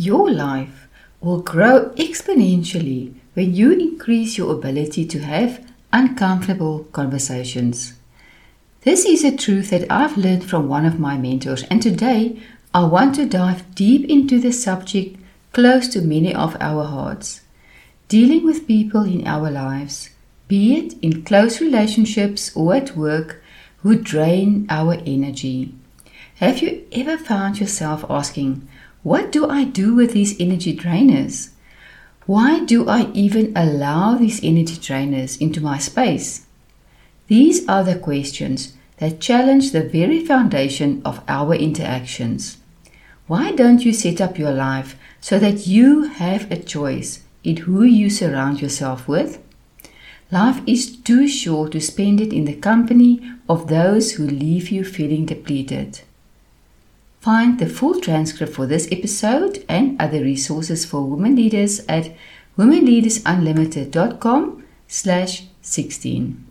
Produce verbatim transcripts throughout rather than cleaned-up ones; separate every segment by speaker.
Speaker 1: Your life will grow exponentially when you increase your ability to have uncomfortable conversations. This is a truth that I've learned from one of my mentors, and today I want to dive deep into the subject close to many of our hearts. Dealing with people in our lives, be it in close relationships or at work, who drain our energy. Have you ever found yourself asking, what do I do with these energy drainers? Why do I even allow these energy drainers into my space? These are the questions that challenge the very foundation of our interactions. Why don't you set up your life so that you have a choice in who you surround yourself with? Life is too short to spend it in the company of those who leave you feeling depleted. Find the full transcript for this episode and other resources for women leaders at womenleadersunlimited.com slash 16.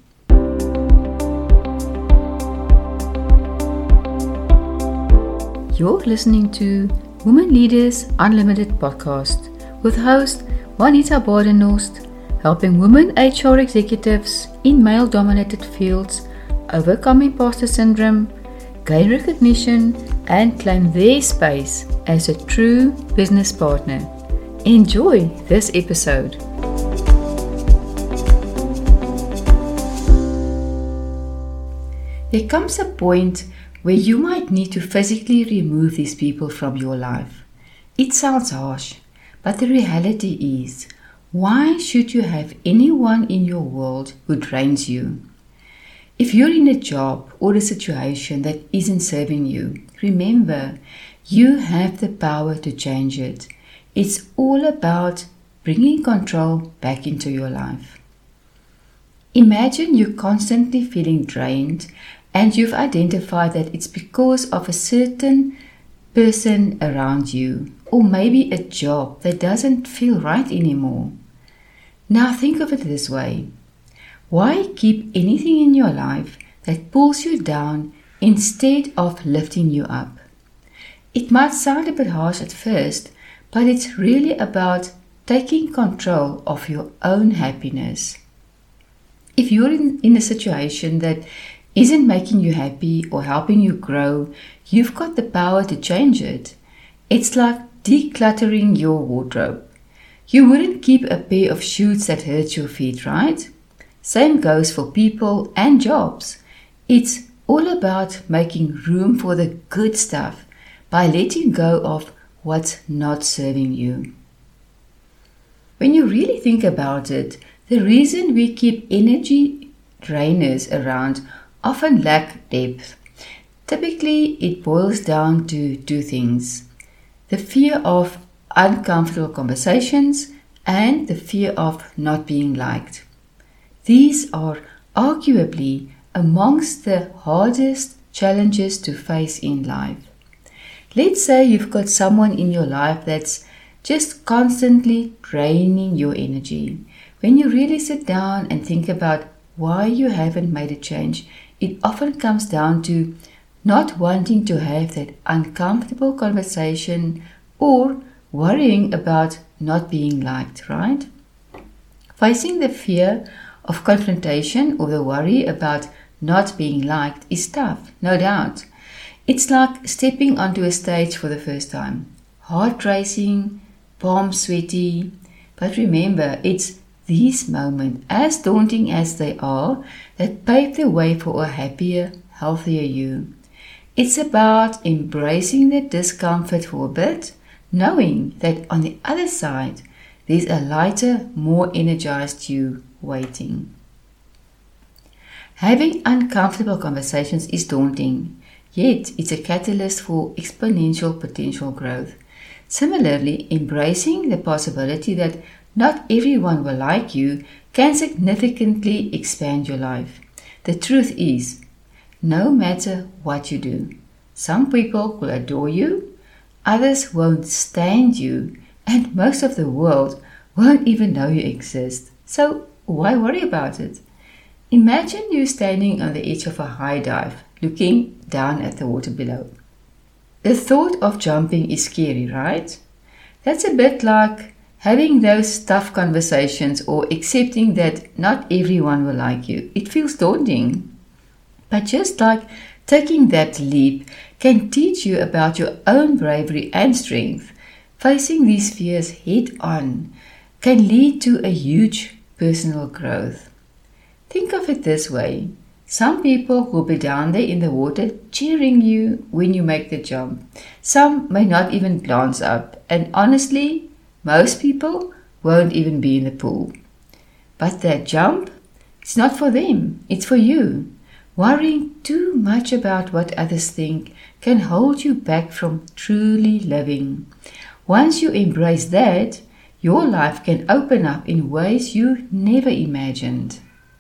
Speaker 1: You're listening to Women Leaders Unlimited podcast with host Juanita Badenhorst, helping women H R executives in male-dominated fields overcome imposter syndrome, gain recognition, and claim their space as a true business partner. Enjoy this episode. There comes a point where you might need to physically remove these people from your life. It sounds harsh, but the reality is, why should you have anyone in your world who drains you? If you're in a job or a situation that isn't serving you, remember, you have the power to change it. It's all about bringing control back into your life. Imagine you're constantly feeling drained and you've identified that it's because of a certain person around you, or maybe a job that doesn't feel right anymore. Now think of it this way. Why keep anything in your life that pulls you down instead of lifting you up? It might sound a bit harsh at first, but it's really about taking control of your own happiness. If you're in, in a situation that isn't making you happy or helping you grow, you've got the power to change it. It's like decluttering your wardrobe. You wouldn't keep a pair of shoes that hurt your feet, right? Same goes for people and jobs. It's all about making room for the good stuff by letting go of what's not serving you. When you really think about it, the reason we keep energy drainers around often lack depth. Typically, it boils down to two things: the fear of uncomfortable conversations and the fear of not being liked. These are arguably amongst the hardest challenges to face in life. Let's say you've got someone in your life that's just constantly draining your energy. When you really sit down and think about why you haven't made a change, it often comes down to not wanting to have that uncomfortable conversation or worrying about not being liked, right? Facing the fear of confrontation or the worry about not being liked is tough, no doubt. It's like stepping onto a stage for the first time. Heart racing, palms sweaty. But remember, it's these moments, as daunting as they are, that pave the way for a happier, healthier you. It's about embracing the discomfort for a bit, knowing that on the other side, there's a lighter, more energized you waiting. Having uncomfortable conversations is daunting, yet it's a catalyst for exponential potential growth. Similarly, embracing the possibility that not everyone will like you can significantly expand your life. The truth is, no matter what you do, some people will adore you, others won't stand you, and most of the world won't even know you exist. So why worry about it? Imagine you standing on the edge of a high dive, looking down at the water below. The thought of jumping is scary, right? That's a bit like having those tough conversations or accepting that not everyone will like you. It feels daunting. But just like taking that leap can teach you about your own bravery and strength, facing these fears head on can lead to a huge personal growth. Think of it this way. Some people will be down there in the water cheering you when you make the jump. Some may not even glance up. And honestly, most people won't even be in the pool. But that jump, it's not for them, it's for you. Worrying too much about what others think can hold you back from truly living. Once you embrace that, your life can open up in ways you never imagined.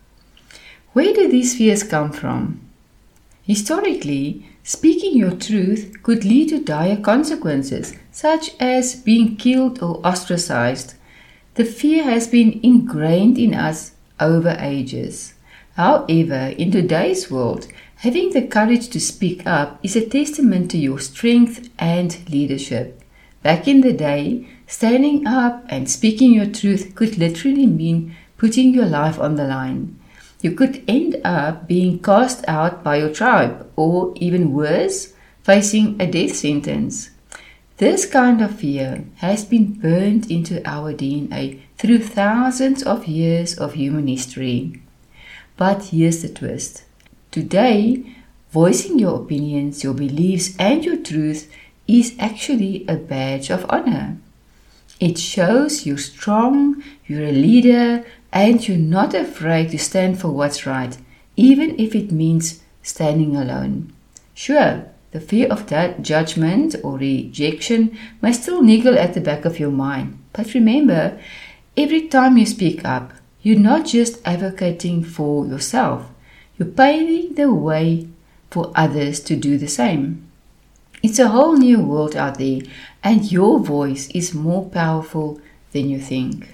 Speaker 1: Where do these fears come from? Historically, speaking your truth could lead to dire consequences, such as being killed or ostracized. The fear has been ingrained in us over ages. However, in today's world, having the courage to speak up is a testament to your strength and leadership. Back in the day, standing up and speaking your truth could literally mean putting your life on the line. You could end up being cast out by your tribe, or even worse, facing a death sentence. This kind of fear has been burned into our D N A through thousands of years of human history. But here's the twist. Today, voicing your opinions, your beliefs, and your truth is actually a badge of honor. It shows you're strong, you're a leader, and you're not afraid to stand for what's right, even if it means standing alone. Sure, the fear of that judgment or rejection may still niggle at the back of your mind. But remember, every time you speak up, you're not just advocating for yourself, you're paving the way for others to do the same. It's a whole new world out there, and your voice is more powerful than you think.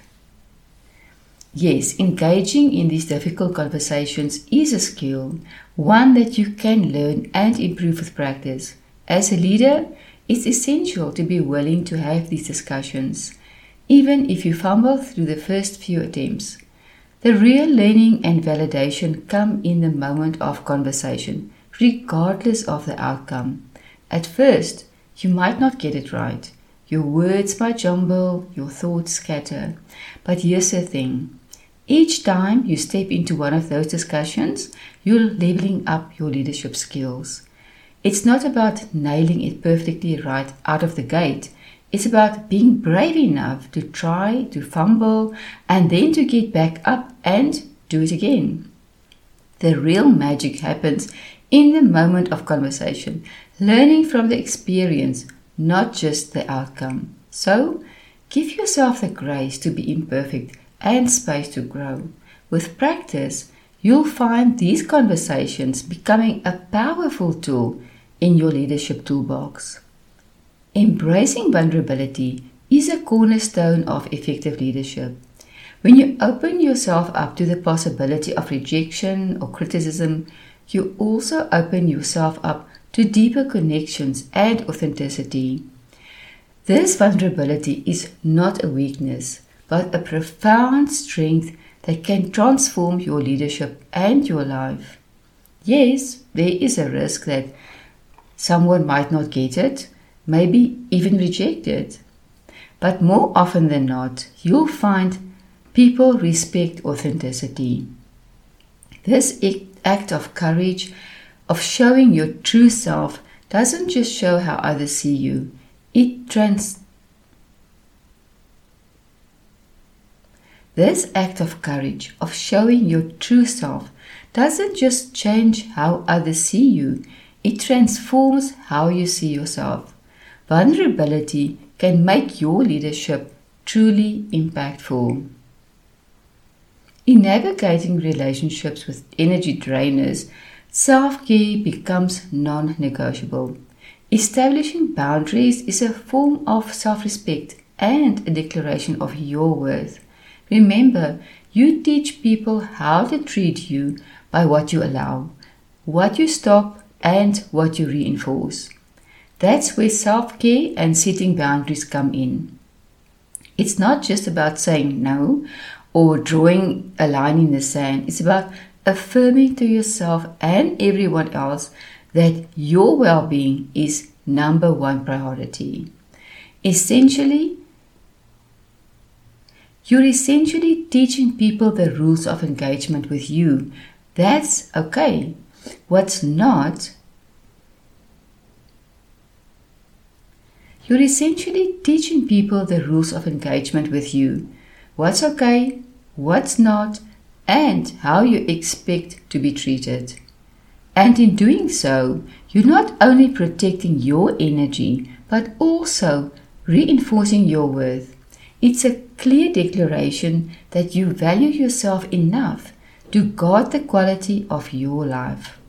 Speaker 1: Yes, engaging in these difficult conversations is a skill, one that you can learn and improve with practice. As a leader, it's essential to be willing to have these discussions, even if you fumble through the first few attempts. The real learning and validation come in the moment of conversation, regardless of the outcome. At first, you might not get it right. Your words might jumble, your thoughts scatter. But here's the thing. Each time you step into one of those discussions, you're leveling up your leadership skills. It's not about nailing it perfectly right out of the gate. It's about being brave enough to try, to fumble, and then to get back up and do it again. The real magic happens in the moment of conversation, learning from the experience, not just the outcome. So, give yourself the grace to be imperfect and space to grow. With practice, you'll find these conversations becoming a powerful tool in your leadership toolbox. Embracing vulnerability is a cornerstone of effective leadership. When you open yourself up to the possibility of rejection or criticism, you also open yourself up to deeper connections and authenticity. This vulnerability is not a weakness, but a profound strength that can transform your leadership and your life. Yes, there is a risk that someone might not get it, maybe even reject it. But more often than not, you'll find people respect authenticity. This act of courage, of showing your true self, doesn't just show how others see you. It trans This act of courage, of showing your true self, doesn't just change how others see you. It transforms how you see yourself. Vulnerability can make your leadership truly impactful. In navigating relationships with energy drainers, self-care becomes non-negotiable. Establishing boundaries is a form of self-respect and a declaration of your worth. Remember, you teach people how to treat you by what you allow, what you stop, and what you reinforce. That's where self-care and setting boundaries come in. It's not just about saying no or drawing a line in the sand. It's about affirming to yourself and everyone else that your well-being is number one priority. Essentially, you're essentially teaching people the rules of engagement with you. That's okay. What's not, you're essentially teaching people the rules of engagement with you. What's okay, what's not, and how you expect to be treated. And in doing so, you're not only protecting your energy, but also reinforcing your worth. It's a clear declaration that you value yourself enough to guard the quality of your life.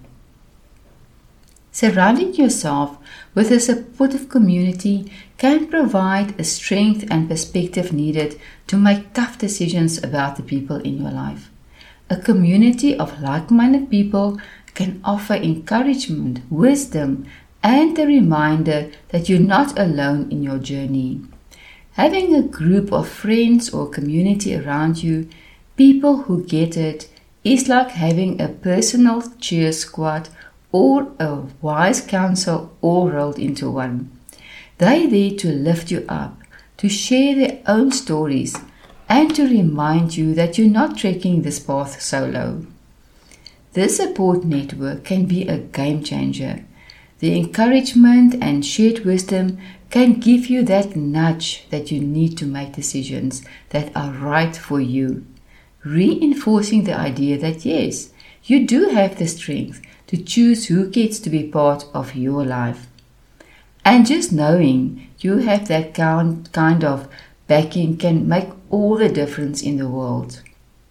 Speaker 1: Surrounding yourself with a supportive community can provide a strength and perspective needed to make tough decisions about the people in your life. A community of like-minded people can offer encouragement, wisdom, and a reminder that you're not alone in your journey. Having a group of friends or community around you, people who get it, is like having a personal cheer squad or a wise counsel all rolled into one. They're there to lift you up, to share their own stories, and to remind you that you're not trekking this path solo. This support network can be a game changer. The encouragement and shared wisdom can give you that nudge that you need to make decisions that are right for you, reinforcing the idea that yes, you do have the strength to choose who gets to be part of your life. And just knowing you have that kind of backing can make all the difference in the world.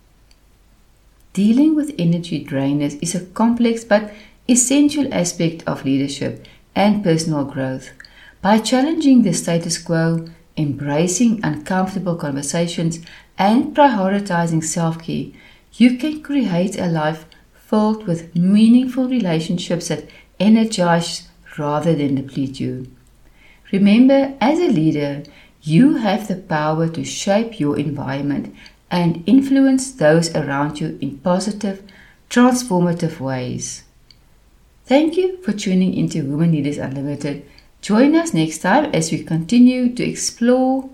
Speaker 1: Dealing with energy drainers is a complex but essential aspect of leadership and personal growth. By challenging the status quo, embracing uncomfortable conversations, and prioritizing self-care, you can create a life filled with meaningful relationships that energize rather than deplete you. Remember, as a leader, you have the power to shape your environment and influence those around you in positive, transformative ways. Thank you for tuning into Women Leaders Unlimited. Join us next time as we continue to explore.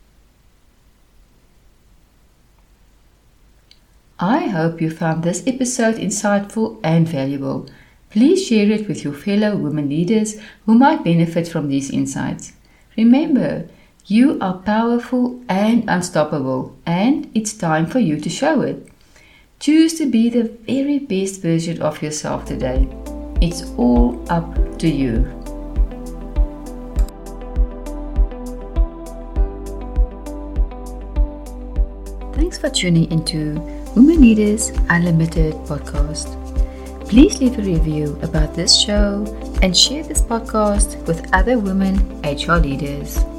Speaker 1: I hope you found this episode insightful and valuable. Please share it with your fellow women leaders who might benefit from these insights. Remember, you are powerful and unstoppable, and it's time for you to show it. Choose to be the very best version of yourself today. It's all up to you. Thanks for tuning into Women Leaders Unlimited podcast. Please leave a review about this show and share this podcast with other women H R leaders.